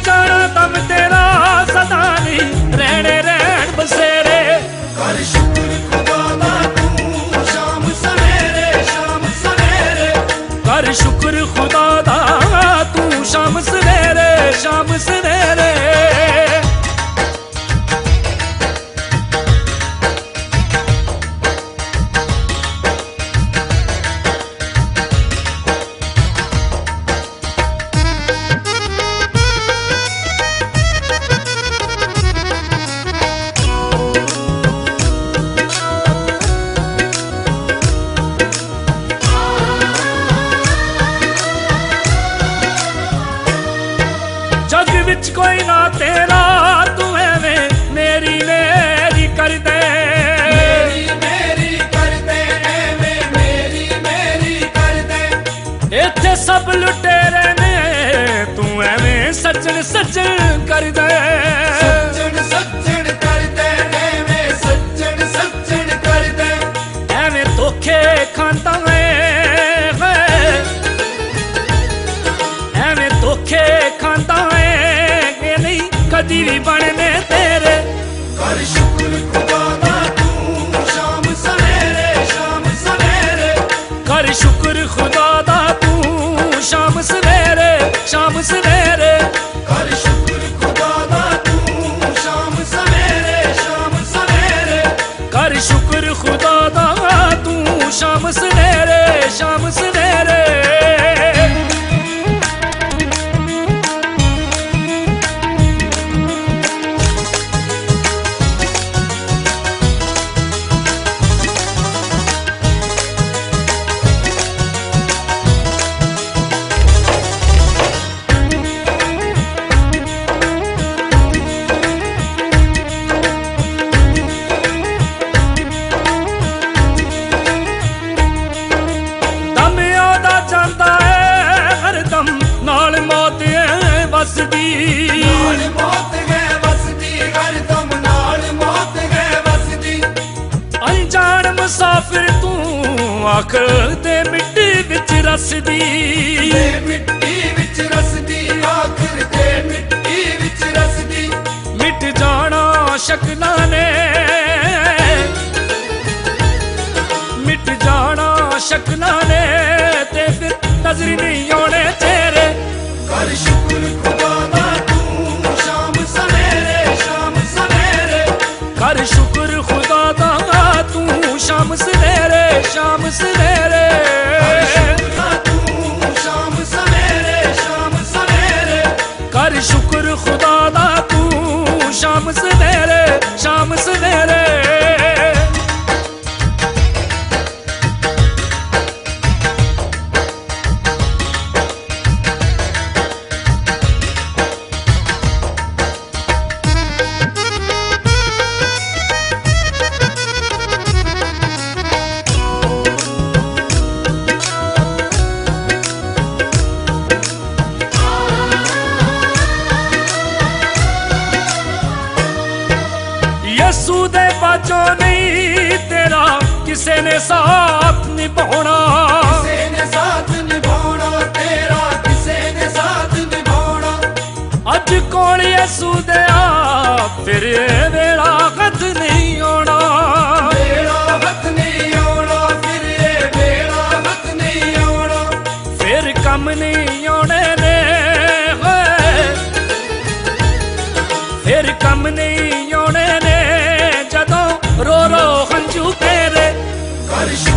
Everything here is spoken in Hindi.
जाना दम तेरा सदा नहीं रहने रहन बसेरे। कर शुक्र खुदा दा तू शाम सवेरे शाम सवेरे। कर शुक्र खुदा दा तू शाम सवेरे शाम सवेरे। जग विच कोई ना तेरा तू एवें मेरी मेरी कर दे। मेरी मेरी कर दे एवें मेरी मेरी कर दे। इत्थे सब लुटेरे ने तू एवें सज्जन सज्जन कर दे। सज्जन सज्जन कर दे एवें सज्जन सज्जन कर दे। एवें धोखे खांदा है एवें धोखे खांदा कदी भी बनने तेरे। कर शुक्र खुदा दा तू शाम सवेरे शाम सवेरे। कर शुक्र खुदा दा तू शाम सवेरे शाम सवेरे। कर शुक्र खुदा दा तू शाम सवेरे शाम सवेरे। कर शुक्र खुदा दा तू शाम सवेरे शाम सवेरे। नाल मौत है बसदी हरदम नाल मौत है बसदी। अनजान मुसाफिर तू आखिर दे मिट्टी विच रसदी। मिट्टी विच रसदी आखिर दे मिट्टी विच रसदी। मिट जाना शकना ने मिट जाना शकना ने ते फिर नजर नहीं आने तेरे। कर शुक्र खुदा दा तू शाम सवेरे शाम सवेरे। कर शुक्र खुदा दा तू शाम सवेरे शाम सवेरे। तू शाम सवेरे शाम सवेरे। कर शुक्र खुदा दा तू शाम सवेरे शाम सवेरे। यसू दे बाजो नहीं तेरा किसे ने साथ निभाना। किसे ने साथ निभाना तेरा किसे ने साथ निभाना। अज कौन यसू दे फिर वेला हथ नहीं आना। वेला हथ नहीं आना फिर वेला हथ नहीं आना। फिर कम नहीं आने ने फिर कम नहीं आने ने जदों रो रो हंजू तेरे। कर